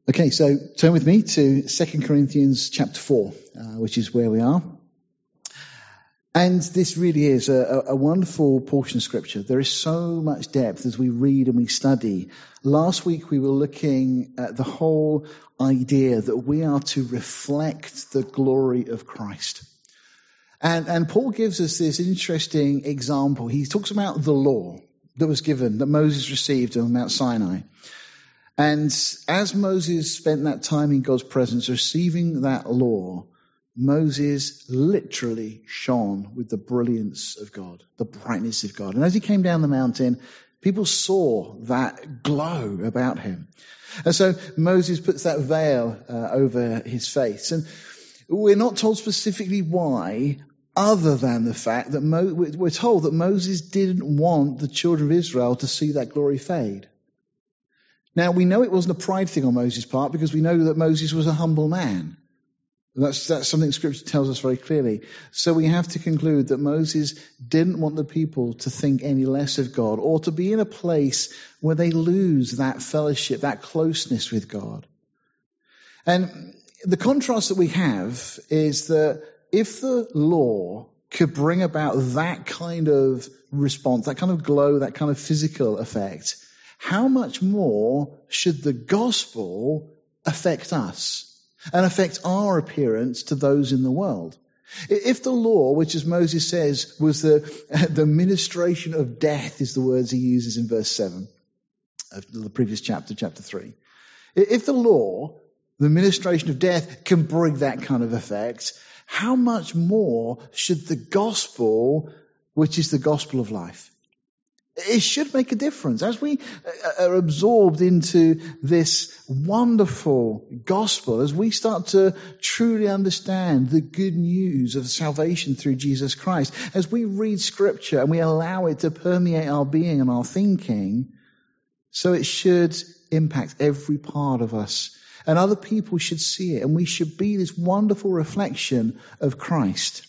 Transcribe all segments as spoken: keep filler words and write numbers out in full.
Okay, so turn with me to Second Corinthians chapter four, uh, which is where we are. And this really is a, a wonderful portion of Scripture. There is so much depth as we read and we study. Last week we were looking at the whole idea that we are to reflect the glory of Christ. And, and Paul gives us this interesting example. He talks about the law that was given, that Moses received on Mount Sinai. And as Moses spent that time in God's presence receiving that law, Moses literally shone with the brilliance of God, the brightness of God. And as he came down the mountain, people saw that glow about him. And so Moses puts that veil uh, over his face. And we're not told specifically why, other than the fact that Mo- we're told that Moses didn't want the children of Israel to see that glory fade. Now, we know it wasn't a pride thing on Moses' part because we know that Moses was a humble man. That's, that's something Scripture tells us very clearly. So we have to conclude that Moses didn't want the people to think any less of God or to be in a place where they lose that fellowship, that closeness with God. And the contrast that we have is that if the law could bring about that kind of response, that kind of glow, that kind of physical effect, how much more should the gospel affect us and affect our appearance to those in the world? If the law, which as Moses says was the, the ministration of death, is the words he uses in verse seven of the previous chapter, chapter three. If the law, the ministration of death, can bring that kind of effect, how much more should the gospel, which is the gospel of life? It should make a difference. As we are absorbed into this wonderful gospel, as we start to truly understand the good news of salvation through Jesus Christ, as we read Scripture and we allow it to permeate our being and our thinking, so it should impact every part of us. And other people should see it, and we should be this wonderful reflection of Christ.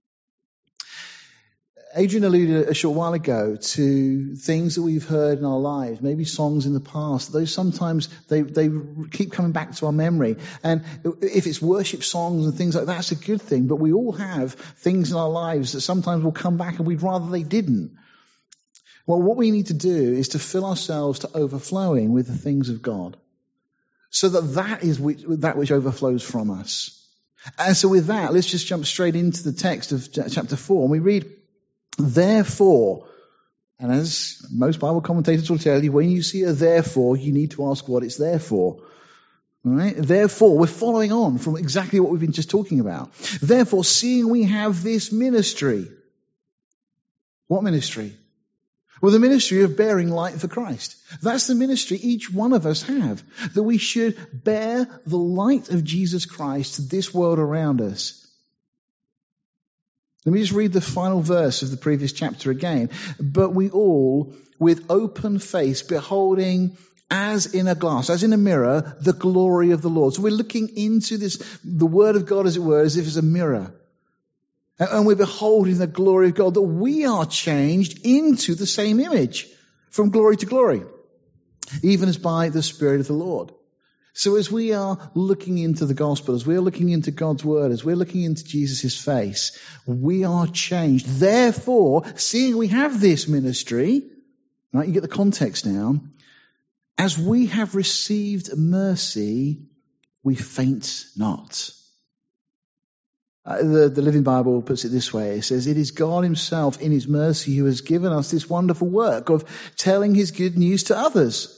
Adrian alluded a short while ago to things that we've heard in our lives, maybe songs in the past. Those sometimes, they, they keep coming back to our memory. And if it's worship songs and things like that, that's a good thing. But we all have things in our lives that sometimes will come back and we'd rather they didn't. Well, what we need to do is to fill ourselves to overflowing with the things of God, so that that is which, that which overflows from us. And so with that, let's just jump straight into the text of chapter four. And we read, therefore, and as most Bible commentators will tell you, when you see a therefore, you need to ask what it's there for. All right? Therefore, we're following on from exactly what we've been just talking about. Therefore, seeing we have this ministry. What ministry? Well, the ministry of bearing light for Christ. That's the ministry each one of us have. That we should bear the light of Jesus Christ to this world around us. Let me just read the final verse of the previous chapter again. But we all, with open face, beholding as in a glass, as in a mirror, the glory of the Lord. So we're looking into this, the Word of God, as it were, as if it's a mirror. And we're beholding the glory of God, that we are changed into the same image, from glory to glory, even as by the Spirit of the Lord. So as we are looking into the gospel, as we're looking into God's word, as we're looking into Jesus' face, we are changed. Therefore, seeing we have this ministry, right, you get the context now, as we have received mercy, we faint not. Uh, the, the Living Bible puts it this way. It says, it is God himself in his mercy who has given us this wonderful work of telling his good news to others.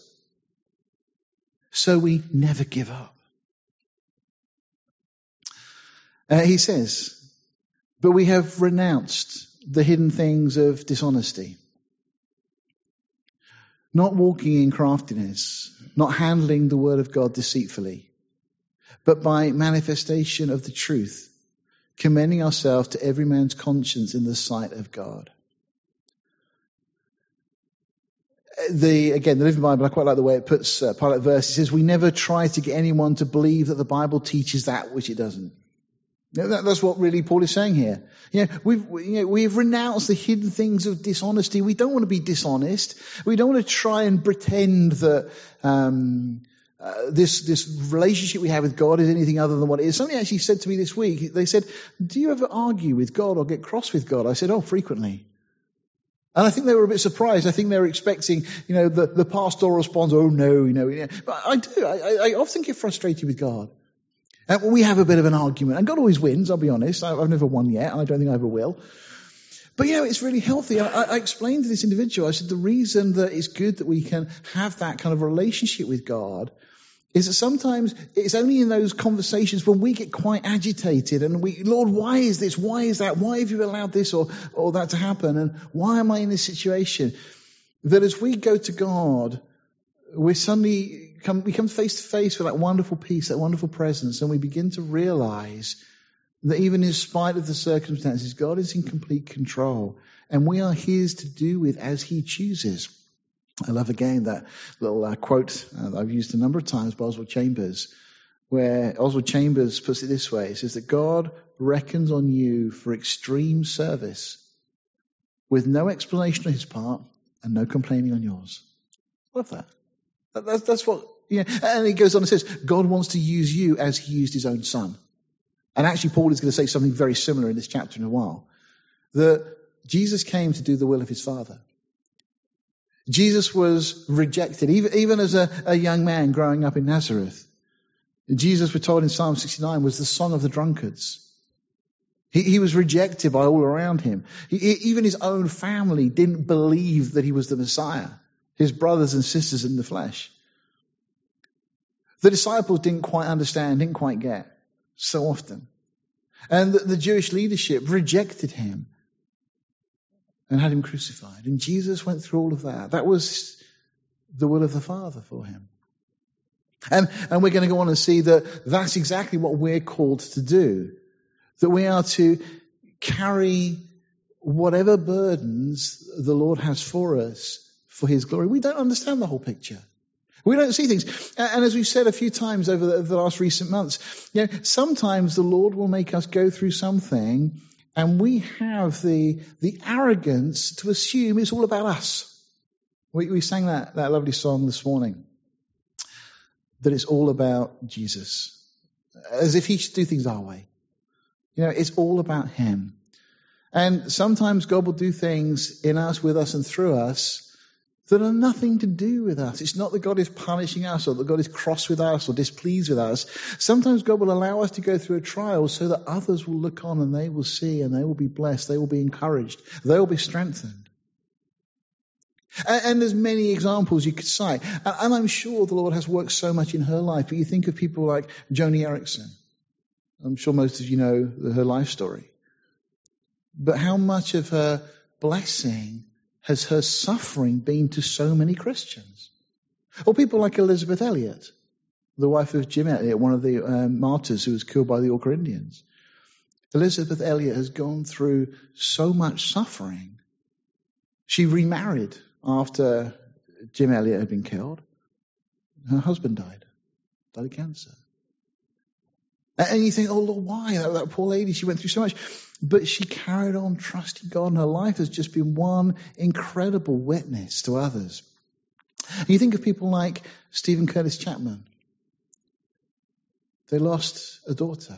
So we never give up. Uh, he says, but we have renounced the hidden things of dishonesty. Not walking in craftiness, not handling the word of God deceitfully, but by manifestation of the truth, commending ourselves to every man's conscience in the sight of God. The, again, the Living Bible, I quite like the way it puts uh, part of that verse. It says, we never try to get anyone to believe that the Bible teaches that which it doesn't. You know, that, that's what really Paul is saying here. You know, we've, we, you know, we've renounced the hidden things of dishonesty. We don't want to be dishonest. We don't want to try and pretend that, um, uh, this this relationship we have with God is anything other than what it is. Somebody actually said to me this week, they said, do you ever argue with God or get cross with God? I said, oh, frequently. And I think they were a bit surprised. I think they were expecting, you know, the, the pastoral response, oh no, you know. Yeah. But I do. I, I often get frustrated with God. And we have a bit of an argument. And God always wins, I'll be honest. I've never won yet, and I don't think I ever will. But, you know, it's really healthy. I, I explained to this individual, I said, the reason that it's good that we can have that kind of relationship with God is that sometimes it's only in those conversations when we get quite agitated and we, Lord, why is this? Why is that? Why have you allowed this or, or that to happen? And why am I in this situation? That as we go to God, we suddenly come, we come face to face with that wonderful peace, that wonderful presence, and we begin to realize that even in spite of the circumstances, God is in complete control and we are His to do with as He chooses. I love again that little uh, quote uh, I've used a number of times by Oswald Chambers, where Oswald Chambers puts it this way. He says that God reckons on you for extreme service with no explanation on His part and no complaining on yours. Love that. that that's, that's what, yeah. And he goes on and says, God wants to use you as He used His own Son. And actually Paul is going to say something very similar in this chapter in a while. That Jesus came to do the will of His Father. Jesus was rejected, even, even as a, a young man growing up in Nazareth. Jesus, we're told in Psalm sixty-nine, was the son of the drunkards. He, he was rejected by all around him. He, even his own family didn't believe that he was the Messiah. His brothers and sisters in the flesh. The disciples didn't quite understand, didn't quite get, so often. And the, the Jewish leadership rejected him and had him crucified. And Jesus went through all of that. That was the will of the Father for him. And, and we're going to go on and see that that's exactly what we're called to do. That we are to carry whatever burdens the Lord has for us for His glory. We don't understand the whole picture. We don't see things. And as we've said a few times over the, over the last recent months, you know, sometimes the Lord will make us go through something and we have the, the arrogance to assume it's all about us. We, we sang that, that lovely song this morning. That it's all about Jesus. As if He should do things our way. You know, it's all about Him. And sometimes God will do things in us, with us, and through us that are nothing to do with us. It's not that God is punishing us or that God is cross with us or displeased with us. Sometimes God will allow us to go through a trial so that others will look on and they will see and they will be blessed. They will be encouraged. They will be strengthened. And, and there's many examples you could cite. And, and I'm sure the Lord has worked so much in her life. But you think of people like Joni Erickson. I'm sure most of you know her life story. But how much of her blessing has her suffering been to so many Christians? Or people like Elizabeth Elliot, the wife of Jim Elliot, one of the um, martyrs who was killed by the Auca Indians. Elizabeth Elliot has gone through so much suffering. She remarried after Jim Elliot had been killed. Her husband died, died of cancer. And you think, oh Lord, why? That, that poor lady, she went through so much. But she carried on trusting God, and her life has just been one incredible witness to others. And you think of people like Stephen Curtis Chapman. They lost a daughter.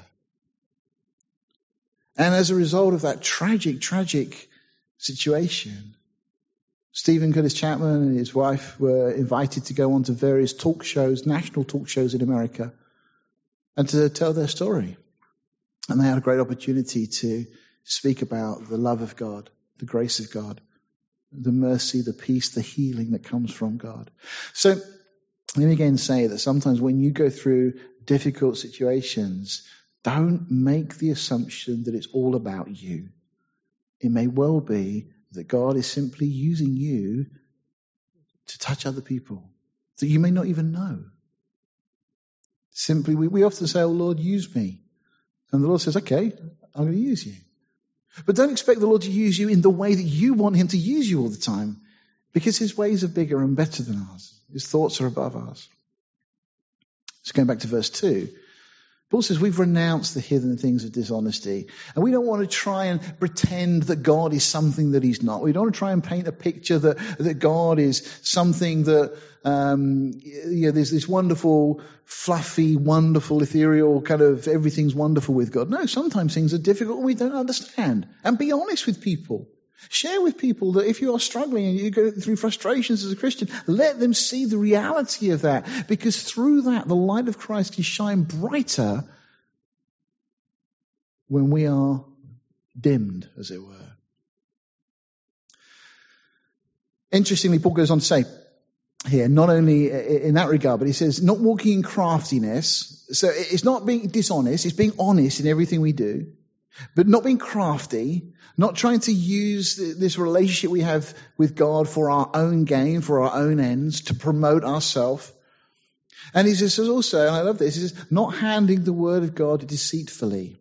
And as a result of that tragic, tragic situation, Stephen Curtis Chapman and his wife were invited to go on to various talk shows, national talk shows in America, and to tell their story. And they had a great opportunity to speak about the love of God, the grace of God, the mercy, the peace, the healing that comes from God. So let me again say that sometimes when you go through difficult situations, don't make the assumption that it's all about you. It may well be that God is simply using you to touch other people that you may not even know. Simply, we, we often say, oh Lord, use me. And the Lord says, okay, I'm going to use you. But don't expect the Lord to use you in the way that you want Him to use you all the time, because His ways are bigger and better than ours. His thoughts are above ours. So going back to verse two. Paul says we've renounced the hidden things of dishonesty. And we don't want to try and pretend that God is something that he's not. We don't want to try and paint a picture that, that God is something that, um, you know, there's this wonderful, fluffy, wonderful, ethereal kind of everything's wonderful with God. No, sometimes things are difficult and we don't understand. And be honest with people. Share with people that if you are struggling and you go through frustrations as a Christian, let them see the reality of that. Because through that, the light of Christ can shine brighter when we are dimmed, as it were. Interestingly, Paul goes on to say here, not only in that regard, but he says, not walking in craftiness. So it's not being dishonest, it's being honest in everything we do. But not being crafty, not trying to use this relationship we have with God for our own gain, for our own ends, to promote ourselves. And he says also, and I love this, he says, not handling the word of God deceitfully.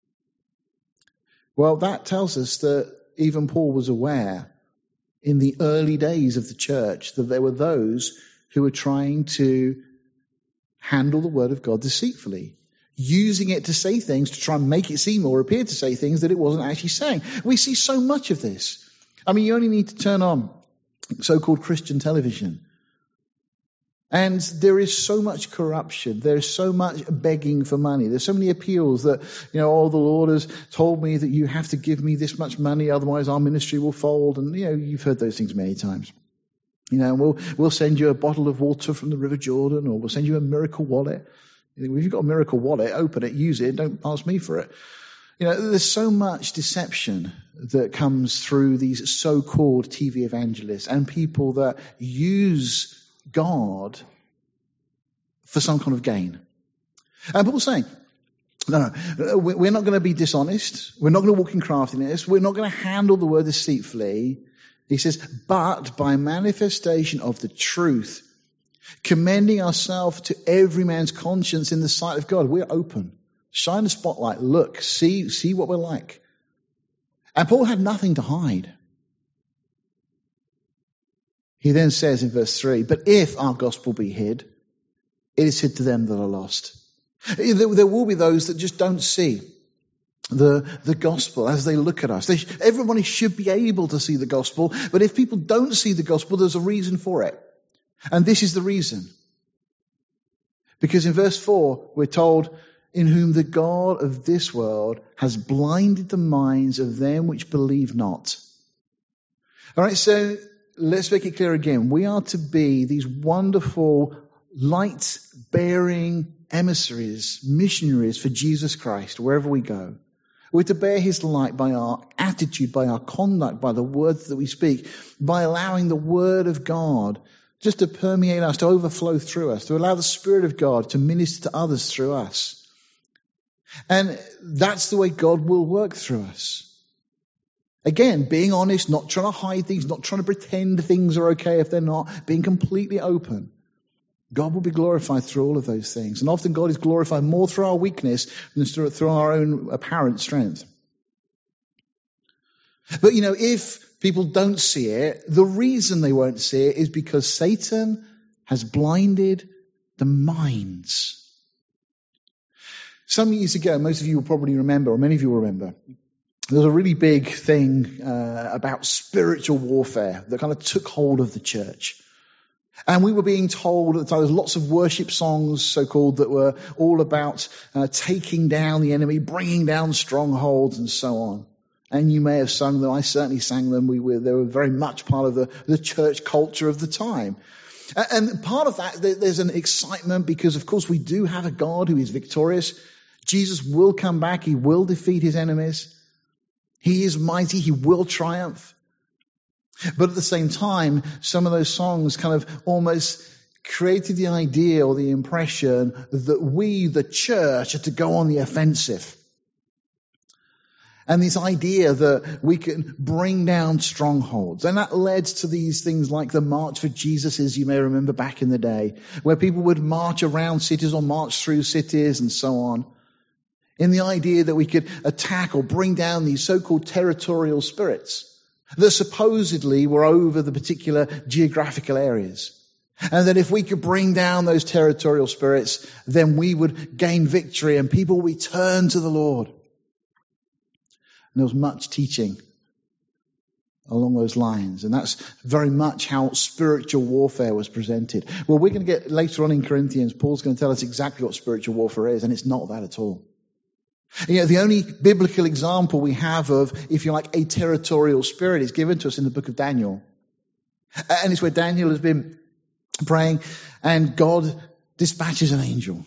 Well, that tells us that even Paul was aware in the early days of the church that there were those who were trying to handle the word of God deceitfully, using it to say things to try and make it seem or appear to say things that it wasn't actually saying. We see so much of this. I mean, you only need to turn on so-called Christian television. And there is so much corruption. There's so much begging for money. There's so many appeals that, you know, oh, the Lord has told me that you have to give me this much money, otherwise our ministry will fold. And, you know, you've heard those things many times. You know, we'll, we'll send you a bottle of water from the River Jordan, or we'll send you a miracle wallet. If you've got a miracle wallet, open it, use it, don't ask me for it. You know, there's so much deception that comes through these so-called T V evangelists and people that use God for some kind of gain. And Paul's saying, no, no, we're not going to be dishonest. We're not going to walk in craftiness. We're not going to handle the word deceitfully. He says, but by manifestation of the truth, commending ourselves to every man's conscience in the sight of God. We're open. Shine the spotlight. Look, see, see what we're like. And Paul had nothing to hide. He then says in verse three, but if our gospel be hid, it is hid to them that are lost. There, there will be those that just don't see the, the gospel as they look at us. They, everybody should be able to see the gospel, but if people don't see the gospel, there's a reason for it. And this is the reason. Because in verse four, we're told, in whom the God of this world has blinded the minds of them which believe not. All right, so let's make it clear again. We are to be these wonderful, light-bearing emissaries, missionaries for Jesus Christ, wherever we go. We're to bear his light by our attitude, by our conduct, by the words that we speak, by allowing the word of God just to permeate us, to overflow through us, to allow the Spirit of God to minister to others through us. And that's the way God will work through us. Again, being honest, not trying to hide things, not trying to pretend things are okay if they're not, being completely open. God will be glorified through all of those things. And often God is glorified more through our weakness than through, through our own apparent strength. But, you know, if people don't see it, the reason they won't see it is because Satan has blinded the minds. Some years ago, most of you will probably remember, or many of you will remember, there was a really big thing uh, about spiritual warfare that kind of took hold of the church. And we were being told that there was lots of worship songs, so-called, that were all about uh, taking down the enemy, bringing down strongholds and so on. And you may have sung them. I certainly sang them. We were, they were very much part of the, the church culture of the time. And part of that, there's an excitement because, of course, we do have a God who is victorious. Jesus will come back. He will defeat his enemies. He is mighty. He will triumph. But at the same time, some of those songs kind of almost created the idea or the impression that we, the church, are to go on the offensive. And this idea that we can bring down strongholds. And that led to these things like the March for Jesus, as you may remember back in the day, where people would march around cities or march through cities and so on. In the idea that we could attack or bring down these so-called territorial spirits that supposedly were over the particular geographical areas. And that if we could bring down those territorial spirits, then we would gain victory and people would turn to the Lord. And there was much teaching along those lines. And that's very much how spiritual warfare was presented. Well, we're going to get later on in Corinthians, Paul's going to tell us exactly what spiritual warfare is, and it's not that at all. You know, the only biblical example we have of, if you like, a territorial spirit is given to us in the book of Daniel. And it's where Daniel has been praying and God dispatches an angel.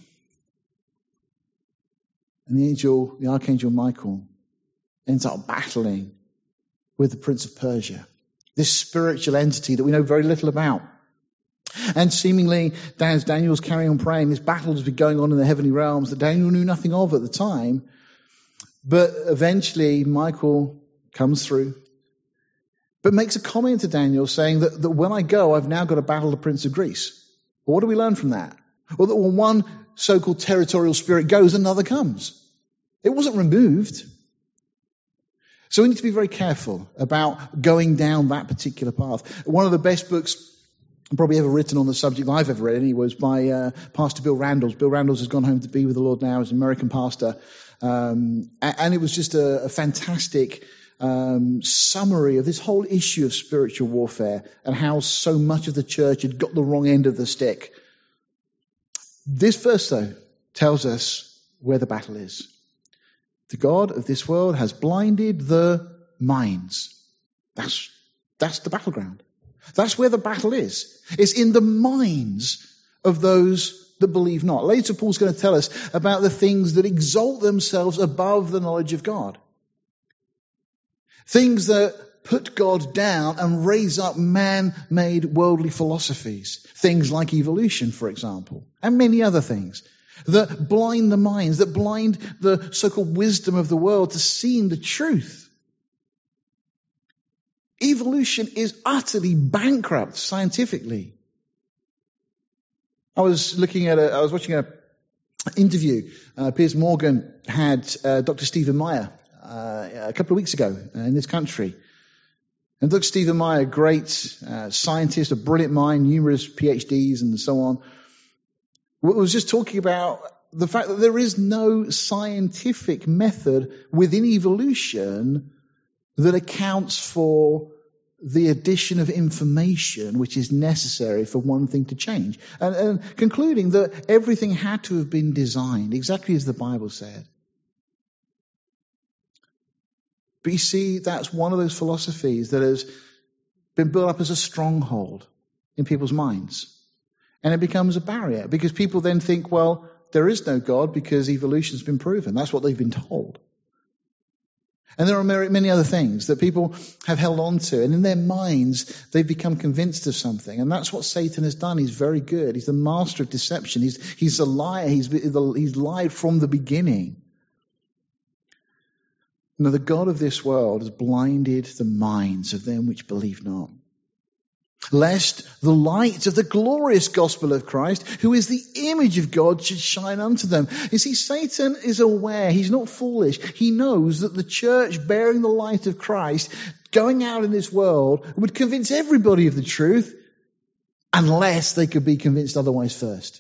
And the angel, the archangel Michael, ends up battling with the prince of Persia, this spiritual entity that we know very little about. And seemingly, as Daniel's carrying on praying, this battle has been going on in the heavenly realms that Daniel knew nothing of at the time. But eventually, Michael comes through, but makes a comment to Daniel saying that, that when I go, I've now got to battle the prince of Greece. Well, what do we learn from that? Well, that when one so-called territorial spirit goes, another comes. It wasn't removed. So we need to be very careful about going down that particular path. One of the best books probably ever written on the subject I've ever read, anyway, was by uh, Pastor Bill Randalls. Bill Randalls has gone home to be with the Lord now as an American pastor. Um, and it was just a, a fantastic um, summary of this whole issue of spiritual warfare and how so much of the church had got the wrong end of the stick. This verse, though, tells us where the battle is. The God of this world has blinded the minds. That's, that's the battleground. That's where the battle is. It's in the minds of those that believe not. Later, Paul's going to tell us about the things that exalt themselves above the knowledge of God. Things that put God down and raise up man-made worldly philosophies. Things like evolution, for example, and many other things that blind the minds, that blind the so-called wisdom of the world to seeing the truth. Evolution is utterly bankrupt scientifically. I was looking at a, I was watching a interview. Uh, Piers Morgan had uh, Doctor Stephen Meyer uh, a couple of weeks ago uh, in this country. And Doctor Stephen Meyer, great uh, scientist, a brilliant mind, numerous PhDs and so on, was just talking about the fact that there is no scientific method within evolution that accounts for the addition of information which is necessary for one thing to change. And, and concluding that everything had to have been designed exactly as the Bible said. But you see, that's one of those philosophies that has been built up as a stronghold in people's minds. And it becomes a barrier because people then think, well, there is no God because evolution's been proven. That's what they've been told. And there are many other things that people have held on to. And in their minds, they've become convinced of something. And that's what Satan has done. He's very good. He's the master of deception. He's, he's a liar. He's, he's lied from the beginning. Now, the God of this world has blinded the minds of them which believe not, lest the light of the glorious gospel of Christ, who is the image of God, should shine unto them. You see, Satan is aware. He's not foolish. He knows that the church bearing the light of Christ, going out in this world, would convince everybody of the truth unless they could be convinced otherwise first.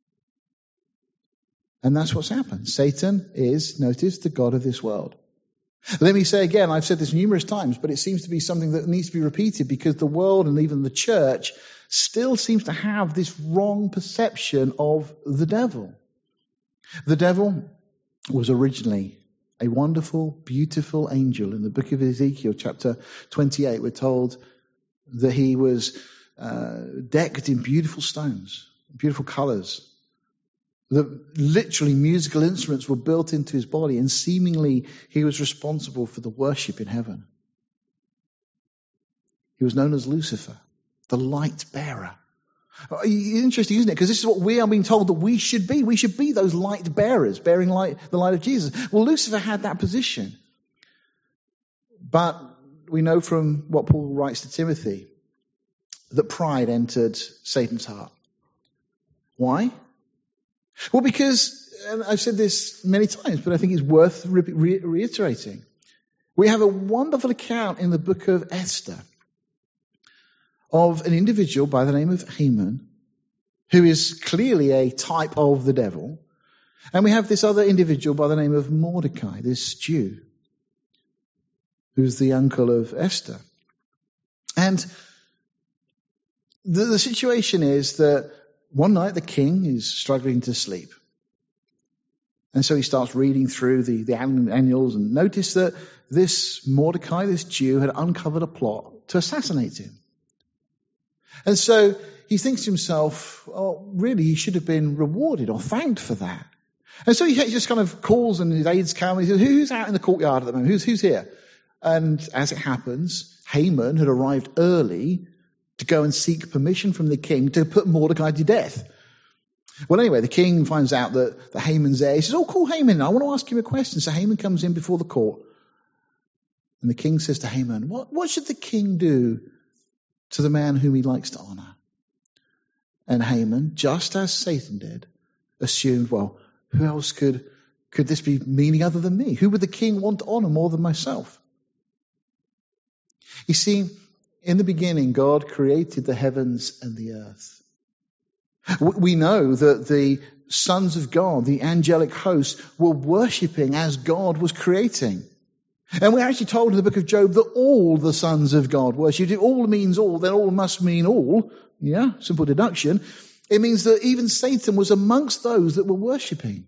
And that's what's happened. Satan is, notice, the God of this world. Let me say again, I've said this numerous times, but it seems to be something that needs to be repeated because the world and even the church still seems to have this wrong perception of the devil. The devil was originally a wonderful, beautiful angel. In the book of Ezekiel, chapter twenty-eight, we're told that he was uh, decked in beautiful stones, beautiful colors. That literally musical instruments were built into his body, and seemingly he was responsible for the worship in heaven. He was known as Lucifer, the light bearer. Interesting, isn't it? Because this is what we are being told that we should be. We should be those light bearers, bearing light, the light of Jesus. Well, Lucifer had that position. But we know from what Paul writes to Timothy that pride entered Satan's heart. Why? Well, because, and I've said this many times, but I think it's worth re- re- reiterating. We have a wonderful account in the book of Esther of an individual by the name of Haman who is clearly a type of the devil. And we have this other individual by the name of Mordecai, this Jew, who's the uncle of Esther. And the, the situation is that one night the king is struggling to sleep. And so he starts reading through the, the annuals and noticed that this Mordecai, this Jew, had uncovered a plot to assassinate him. And so he thinks to himself, oh, really, he should have been rewarded or thanked for that. And so he just kind of calls and his aides come and he says, who's out in the courtyard at the moment? Who's, who's here? And as it happens, Haman had arrived early to go and seek permission from the king to put Mordecai to death. Well, anyway, the king finds out that, that Haman's there. He says, oh, call Haman. I want to ask him a question. So Haman comes in before the court. And the king says to Haman, what, what should the king do to the man whom he likes to honor? And Haman, just as Satan did, assumed, well, who else could, could this be meaning other than me? Who would the king want to honor more than myself? You see, in the beginning, God created the heavens and the earth. We know that the sons of God, the angelic hosts, were worshipping as God was creating. And we're actually told in the book of Job that all the sons of God worshipped. If all means all, then all must mean all. Yeah, simple deduction. It means that even Satan was amongst those that were worshipping.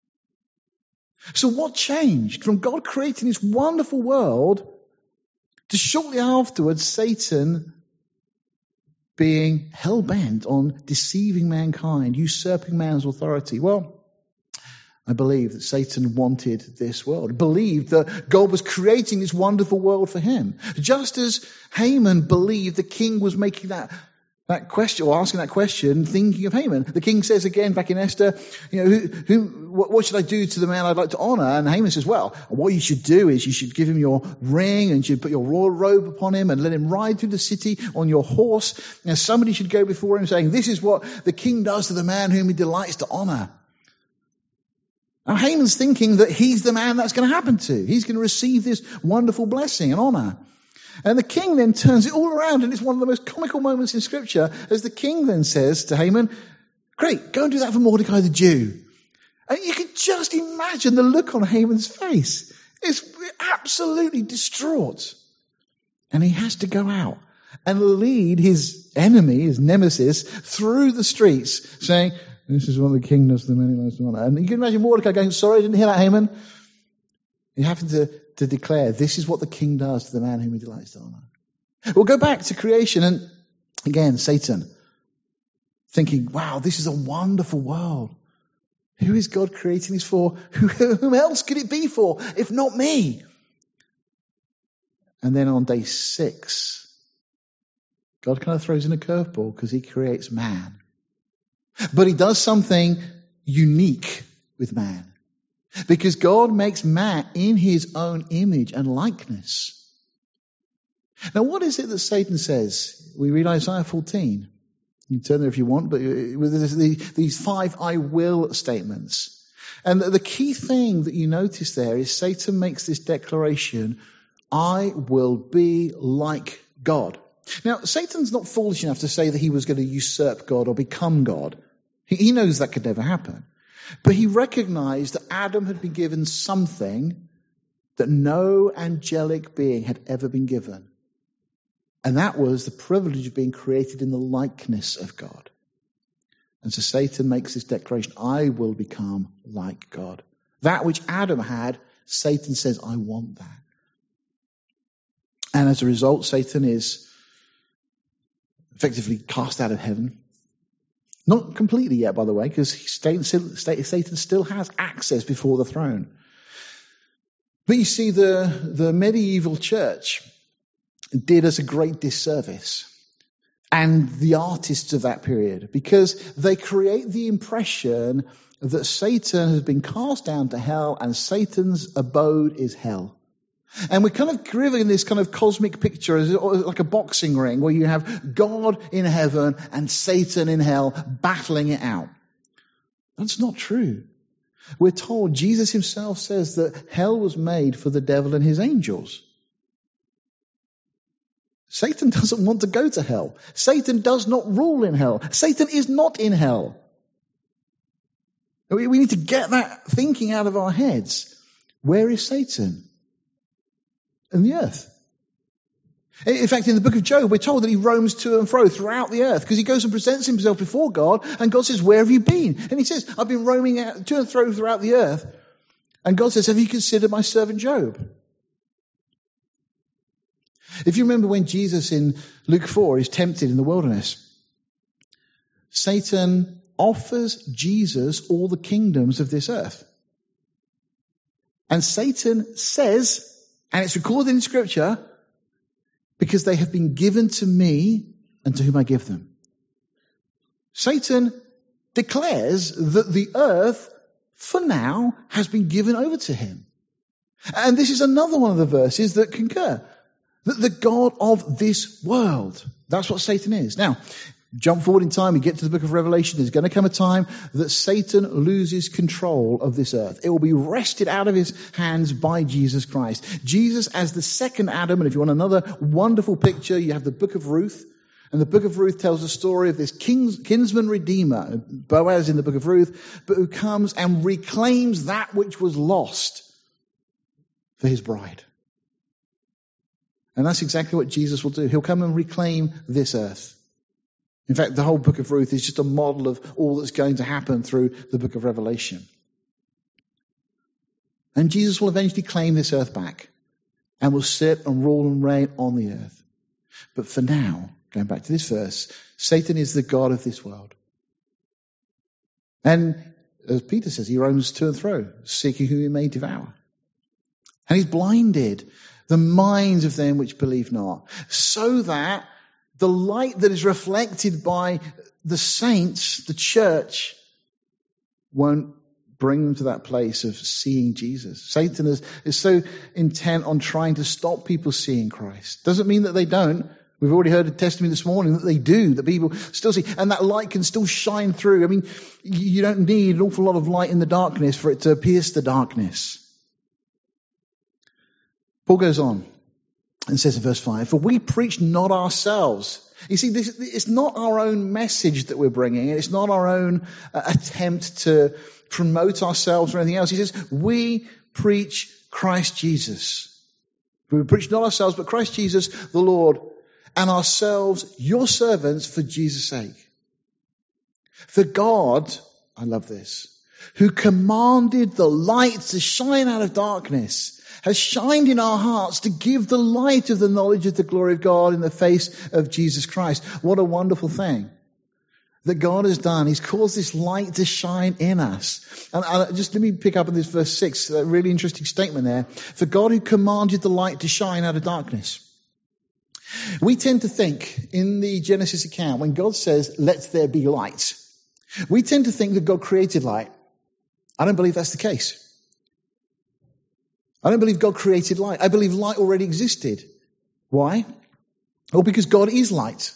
So what changed from God creating this wonderful world to shortly afterwards Satan being hell-bent on deceiving mankind, usurping man's authority? Well, I believe that Satan wanted this world, believed that God was creating this wonderful world for him. Just as Haman believed the king was making that, that question, or asking that question, thinking of Haman. The king says again back in Esther, you know, who, who, what, what should I do to the man I'd like to honor? And Haman says, well, what you should do is you should give him your ring and you should put your royal robe upon him and let him ride through the city on your horse. And somebody should go before him saying, this is what the king does to the man whom he delights to honor. Now Haman's thinking that he's the man that's going to happen to. He's going to receive this wonderful blessing and honor. And the king then turns it all around, and it's one of the most comical moments in Scripture as the king then says to Haman, great, go and do that for Mordecai the Jew. And you can just imagine the look on Haman's face. It's absolutely distraught. And he has to go out and lead his enemy, his nemesis, through the streets saying, this is what the king does to the man he likes to honor. And you can imagine Mordecai going, sorry, I didn't hear that, Haman. He happened to to declare, this is what the king does to the man whom he delights to honor. We'll go back to creation and again, Satan thinking, wow, this is a wonderful world. Who is God creating this for? Whom else could it be for if not me? And then on day six, God kind of throws in a curveball because he creates man. But he does something unique with man. Because God makes man in his own image and likeness. Now, what is it that Satan says? We read Isaiah fourteen. You can turn there if you want, but there's these five I will statements. And the key thing that you notice there is Satan makes this declaration, I will be like God. Now, Satan's not foolish enough to say that he was going to usurp God or become God. He knows that could never happen. But he recognized that Adam had been given something that no angelic being had ever been given. And that was the privilege of being created in the likeness of God. And so Satan makes this declaration, I will become like God. That which Adam had, Satan says, I want that. And as a result, Satan is effectively cast out of heaven. Not completely yet, by the way, because Satan still has access before the throne. But you see, the, the medieval church did us a great disservice, and the artists of that period, because they create the impression that Satan has been cast down to hell and Satan's abode is hell. And we're kind of given this kind of cosmic picture, like a boxing ring, where you have God in heaven and Satan in hell battling it out. That's not true. We're told, Jesus himself says that hell was made for the devil and his angels. Satan doesn't want to go to hell. Satan does not rule in hell. Satan is not in hell. We need to get that thinking out of our heads. Where is Satan? In the earth. In fact, in the book of Job, we're told that he roams to and fro throughout the earth because he goes and presents himself before God, and God says, where have you been? And he says, I've been roaming out to and fro throughout the earth. And God says, have you considered my servant Job? If you remember when Jesus in Luke four is tempted in the wilderness, Satan offers Jesus all the kingdoms of this earth. And Satan says, and it's recorded in Scripture, because they have been given to me and to whom I give them. Satan declares that the earth, for now, has been given over to him. And this is another one of the verses that concur. That the God of this world, that's what Satan is. Now, jump forward in time, we get to the book of Revelation. There's going to come a time that Satan loses control of this earth. It will be wrested out of his hands by Jesus Christ. Jesus as the second Adam, and if you want another wonderful picture, you have the book of Ruth. And the book of Ruth tells the story of this king's, kinsman redeemer, Boaz in the book of Ruth, but who comes and reclaims that which was lost for his bride. And that's exactly what Jesus will do. He'll come and reclaim this earth. In fact, the whole book of Ruth is just a model of all that's going to happen through the book of Revelation. And Jesus will eventually claim this earth back and will sit and rule and reign on the earth. But for now, going back to this verse, Satan is the god of this world. And as Peter says, he roams to and fro, seeking whom he may devour. And he's blinded the minds of them which believe not, so that the light that is reflected by the saints, the church, won't bring them to that place of seeing Jesus. Satan is, is so intent on trying to stop people seeing Christ. Doesn't mean that they don't. We've already heard a testimony this morning that they do, that people still see, and that light can still shine through. I mean, you don't need an awful lot of light in the darkness for it to pierce the darkness. Paul goes on and says in verse five, for we preach not ourselves. You see, this, it's not our own message that we're bringing. It's not our own uh, attempt to promote ourselves or anything else. He says, we preach Christ Jesus. We preach not ourselves, but Christ Jesus, the Lord, and ourselves, your servants, for Jesus' sake. For God, I love this, who commanded the light to shine out of darkness, has shined in our hearts to give the light of the knowledge of the glory of God in the face of Jesus Christ. What a wonderful thing that God has done. He's caused this light to shine in us. And uh, just let me pick up on this verse six, a really interesting statement there. For God who commanded the light to shine out of darkness. We tend to think in the Genesis account, when God says, let there be light, we tend to think that God created light. I don't believe that's the case. I don't believe God created light. I believe light already existed. Why? Well, because God is light.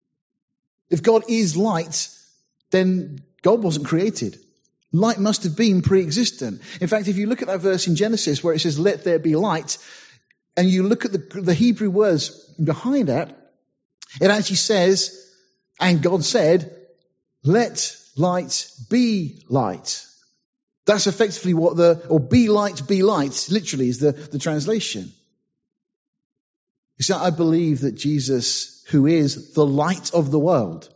If God is light, then God wasn't created. Light must have been pre-existent. In fact, if you look at that verse in Genesis where it says, let there be light, and you look at the, the Hebrew words behind that, it actually says, and God said, let light be light. That's effectively what the, or be light, be light, literally is the, the translation. You see, I believe that Jesus, who is the light of the world,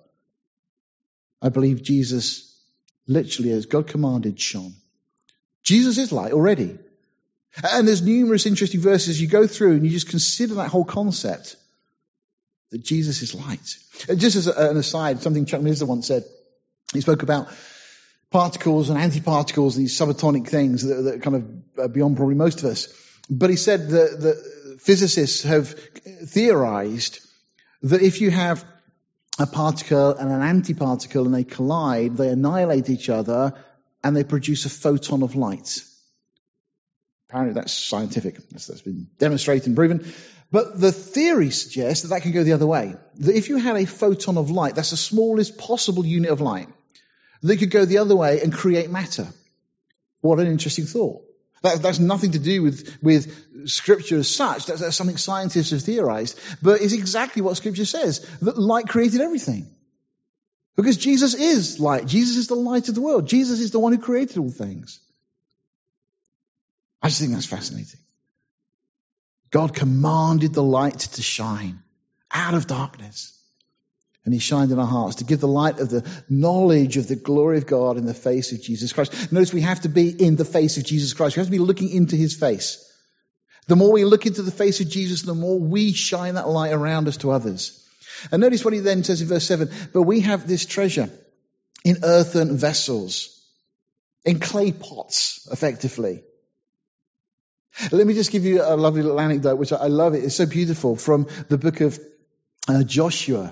I believe Jesus literally, as God commanded, shone. Jesus is light already. And there's numerous interesting verses you go through and you just consider that whole concept, that Jesus is light. And just as an aside, something Chuck Missler once said, he spoke about particles and antiparticles, these subatomic things that, that kind of are beyond probably most of us. But he said that, that physicists have theorized that if you have a particle and an antiparticle and they collide, they annihilate each other and they produce a photon of light. Apparently that's scientific. That's, that's been demonstrated and proven. But the theory suggests that that can go the other way. That if you had a photon of light, that's the smallest possible unit of light, they could go the other way and create matter. What an interesting thought. That, that's nothing to do with, with Scripture as such. That's, that's something scientists have theorized. But it's exactly what Scripture says, that light created everything. Because Jesus is light. Jesus is the light of the world. Jesus is the one who created all things. I just think that's fascinating. God commanded the light to shine out of darkness. And he shined in our hearts to give the light of the knowledge of the glory of God in the face of Jesus Christ. Notice we have to be in the face of Jesus Christ. We have to be looking into his face. The more we look into the face of Jesus, the more we shine that light around us to others. And notice what he then says in verse seven. But we have this treasure in earthen vessels, in clay pots, effectively. Let me just give you a lovely little anecdote, which I love it. It's so beautiful, from the book of uh, Joshua.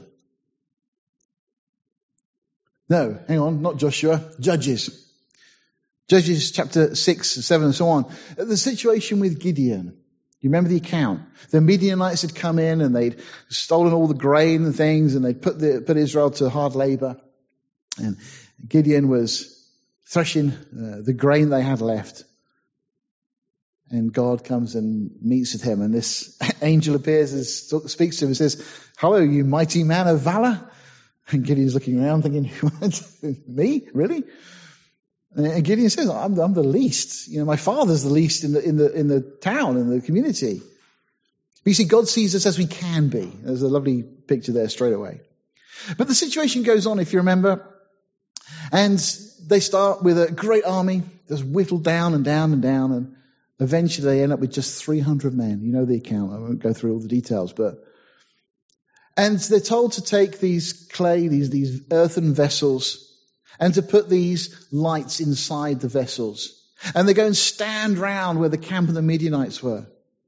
No, hang on, not Joshua, Judges. Judges chapter six, seven and so on. The situation with Gideon. You remember the account? The Midianites had come in and they'd stolen all the grain and things, and they'd put, the, put Israel to hard labor. And Gideon was threshing uh, the grain they had left. And God comes and meets with him, and this angel appears and speaks to him and says, "Hello, you mighty man of valor." And Gideon's looking around thinking, me? Really? And Gideon says, I'm, I'm the least. You know, my father's the least in the, in the, in the town, in the community. But you see, God sees us as we can be. There's a lovely picture there straight away. But the situation goes on, if you remember. And they start with a great army that's whittled down and down and down. And eventually they end up with just three hundred men. You know the account. I won't go through all the details, but and they're told to take these clay, these, these earthen vessels, and to put these lights inside the vessels. And they go and stand round where the camp of the Midianites were.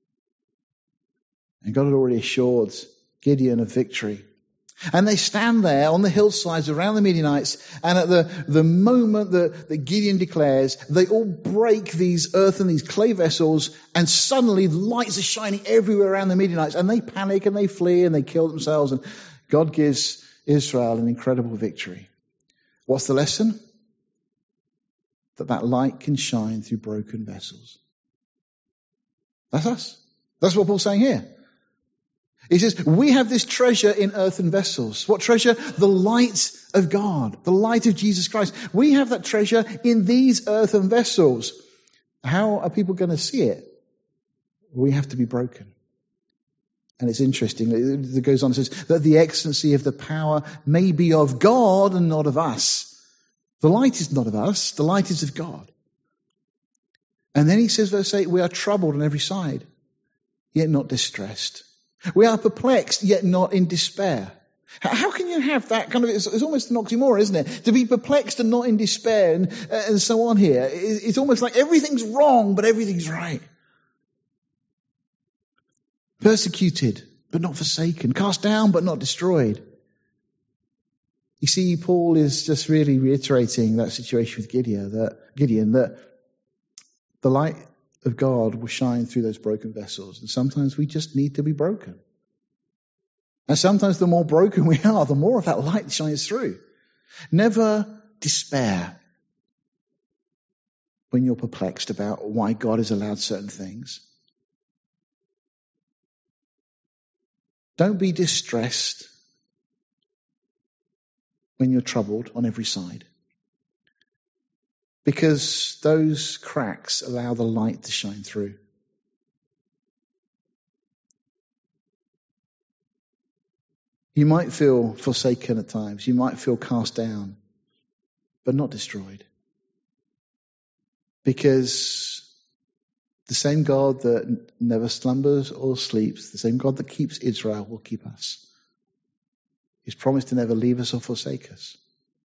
And God had already assured Gideon of victory. And they stand there on the hillsides around the Midianites, and at the, the moment that, that Gideon declares, they all break these earthen, these clay vessels, and suddenly lights are shining everywhere around the Midianites, and they panic and they flee and they kill themselves, and God gives Israel an incredible victory. What's the lesson? That that light can shine through broken vessels. That's us. That's what Paul's saying here. He says, we have this treasure in earthen vessels. What treasure? The light of God, the light of Jesus Christ. We have that treasure in these earthen vessels. How are people going to see it? We have to be broken. And it's interesting, it goes on and says that the excellency of the power may be of God and not of us. The light is not of us, the light is of God. And then he says, verse eight, we are troubled on every side, yet not distressed. We are perplexed, yet not in despair. How can you have that kind of, it's, it's almost an oxymoron, isn't it? To be perplexed and not in despair and, uh, and so on here. It's, it's almost like everything's wrong, but everything's right. Persecuted, but not forsaken. Cast down, but not destroyed. You see, Paul is just really reiterating that situation with Gideon, that, Gideon, that the light of God will shine through those broken vessels. And sometimes we just need to be broken. And sometimes the more broken we are, the more of that light shines through. Never despair when you're perplexed about why God has allowed certain things. Don't be distressed when you're troubled on every side. Because those cracks allow the light to shine through. You might feel forsaken at times. You might feel cast down, but not destroyed. Because the same God that never slumbers or sleeps, the same God that keeps Israel will keep us. He's promised to never leave us or forsake us.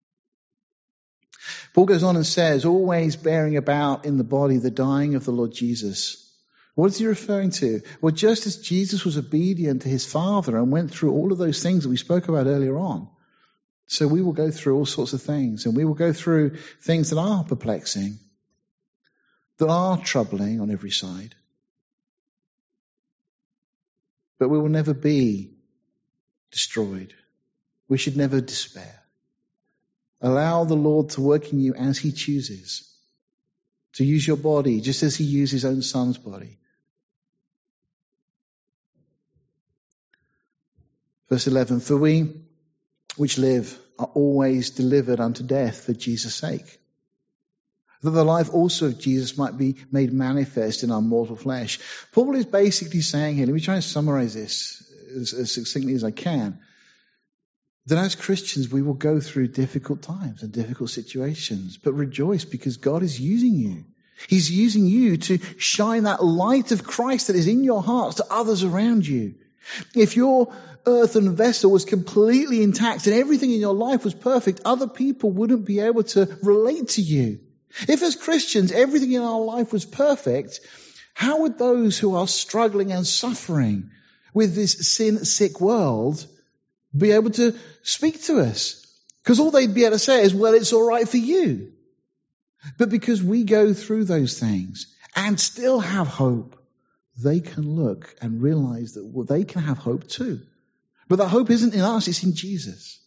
Paul goes on and says, always bearing about in the body the dying of the Lord Jesus. What is he referring to? Well, just as Jesus was obedient to his Father and went through all of those things that we spoke about earlier on, so we will go through all sorts of things, and we will go through things that are perplexing, that are troubling on every side. But we will never be destroyed. We should never despair. Allow the Lord to work in you as he chooses. to use your body just as he used his own son's body. Verse eleven, for we which live are always delivered unto death for Jesus' sake, that the life also of Jesus might be made manifest in our mortal flesh. Paul is basically saying here, let me try and summarize this as, as succinctly as I can, that as Christians we will go through difficult times and difficult situations, but rejoice because God is using you. He's using you to shine that light of Christ that is in your hearts to others around you. If your earthen vessel was completely intact and everything in your life was perfect, other people wouldn't be able to relate to you. If as Christians everything in our life was perfect, how would those who are struggling and suffering with this sin-sick world be able to speak to us? Because all they'd be able to say is, well, it's all right for you. But because we go through those things and still have hope, they can look and realize that well, they can have hope too. But that hope isn't in us, it's in Jesus.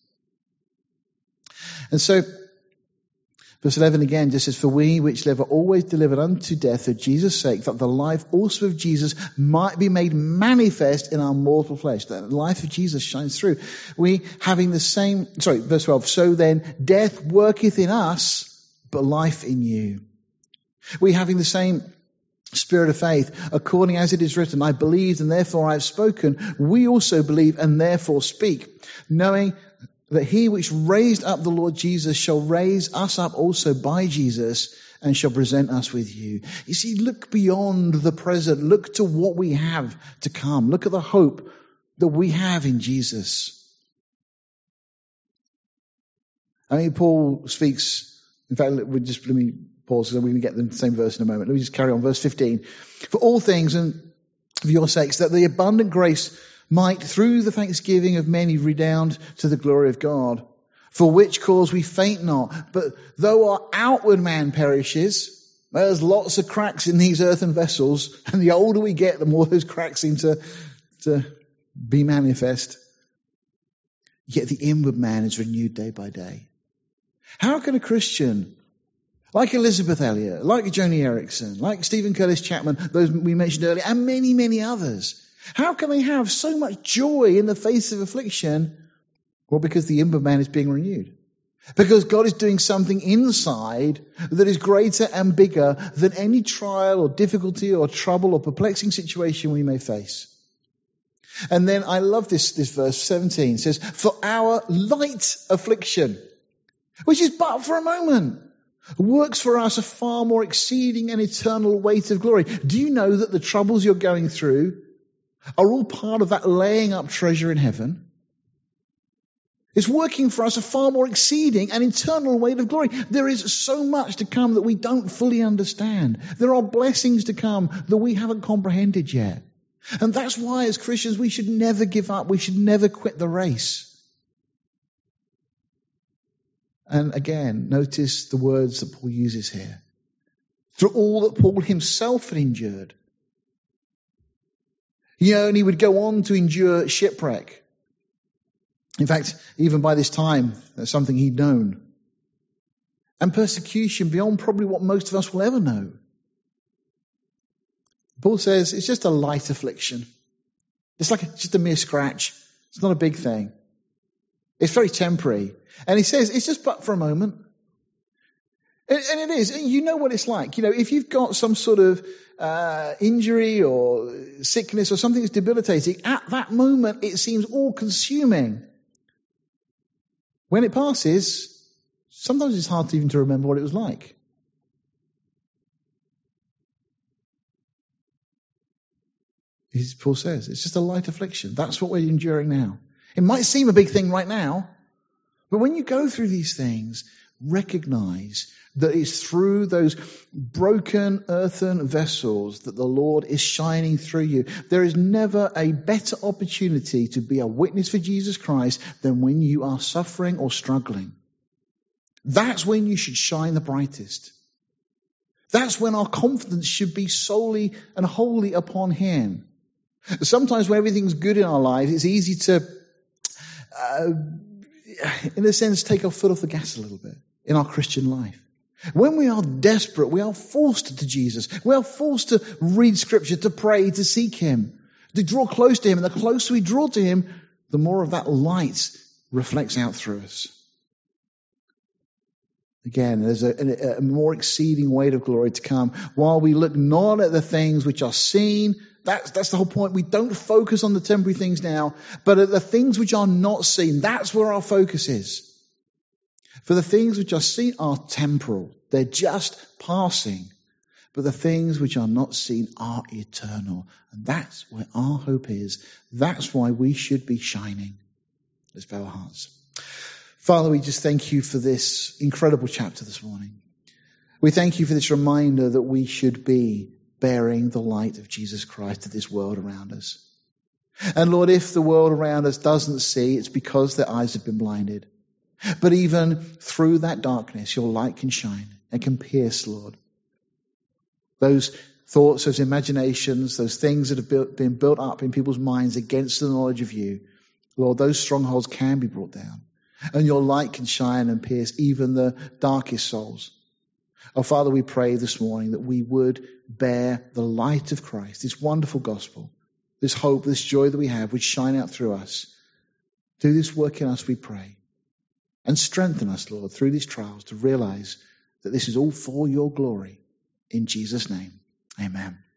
And so, verse eleven again just says, for we which live are always delivered unto death for Jesus' sake, that the life also of Jesus might be made manifest in our mortal flesh. That the life of Jesus shines through. We having the same, sorry, verse twelve, so then death worketh in us, but life in you. We having the same spirit of faith, according as it is written, I believed and therefore I have spoken. We also believe and therefore speak, knowing that he which raised up the Lord Jesus shall raise us up also by Jesus and shall present us with you. You see, look beyond the present. Look to what we have to come. Look at the hope that we have in Jesus. I mean, Paul speaks, in fact, we just, let me pause so we're going to get the same verse in a moment. Let me just carry on. Verse fifteen. For all things and for your sakes, that the abundant grace might, through the thanksgiving of many, redound to the glory of God. For which cause we faint not. But though our outward man perishes, there's lots of cracks in these earthen vessels, and the older we get, the more those cracks seem to, to be manifest. Yet the inward man is renewed day by day. How can a Christian, like Elizabeth Elliot, like Joni Erickson, like Stephen Curtis Chapman, those we mentioned earlier, and many, many others, how can they have so much joy in the face of affliction? Well, because the inward man is being renewed. Because God is doing something inside that is greater and bigger than any trial or difficulty or trouble or perplexing situation we may face. And then I love this, this verse seventeen. It says, for our light affliction, which is but for a moment, works for us a far more exceeding and eternal weight of glory. Do you know that the troubles you're going through are all part of that laying up treasure in heaven? It's working for us a far more exceeding and eternal weight of glory. There is so much to come that we don't fully understand. There are blessings to come that we haven't comprehended yet. And that's why as Christians we should never give up. We should never quit the race. And again, notice the words that Paul uses here. Through all that Paul himself had endured. You know, and he would go on to endure shipwreck. In fact, even by this time, that's something he'd known. And persecution beyond probably what most of us will ever know. Paul says it's just a light affliction. It's like a, just a mere scratch. It's not a big thing. It's very temporary. And he says it's just but for a moment. And, and it is. And you know what it's like. You know, if you've got some sort of uh, injury or sickness or something that's debilitating, at that moment it seems all consuming. When it passes, sometimes it's hard to even to remember what it was like. As Paul says, it's just a light affliction. That's what we're enduring now. It might seem a big thing right now, but when you go through these things, recognize that it's through those broken earthen vessels that the Lord is shining through you. There is never a better opportunity to be a witness for Jesus Christ than when you are suffering or struggling. That's when you should shine the brightest. That's when our confidence should be solely and wholly upon Him. Sometimes when everything's good in our lives, it's easy to, uh, in a sense, take our foot off the gas a little bit in our Christian life. When we are desperate, we are forced to Jesus. We are forced to read Scripture, to pray, to seek Him, to draw close to Him. And the closer we draw to Him, the more of that light reflects out through us. Again, there's a, a more exceeding weight of glory to come. While we look not at the things which are seen, that's, that's the whole point. We don't focus on the temporary things now, but at the things which are not seen. That's where our focus is. For the things which are seen are temporal. They're just passing. But the things which are not seen are eternal. And that's where our hope is. That's why we should be shining. Let's bow our hearts. Father, we just thank you for this incredible chapter this morning. We thank you for this reminder that we should be bearing the light of Jesus Christ to this world around us. And Lord, if the world around us doesn't see, it's because their eyes have been blinded. But even through that darkness, your light can shine and can pierce, Lord. Those thoughts, those imaginations, those things that have built, been built up in people's minds against the knowledge of you, Lord, those strongholds can be brought down. And your light can shine and pierce even the darkest souls. Oh, Father, we pray this morning that we would bear the light of Christ, this wonderful gospel, this hope, this joy that we have, would shine out through us. Do this work in us, we pray. And strengthen us, Lord, through these trials to realize that this is all for your glory. In Jesus' name, amen.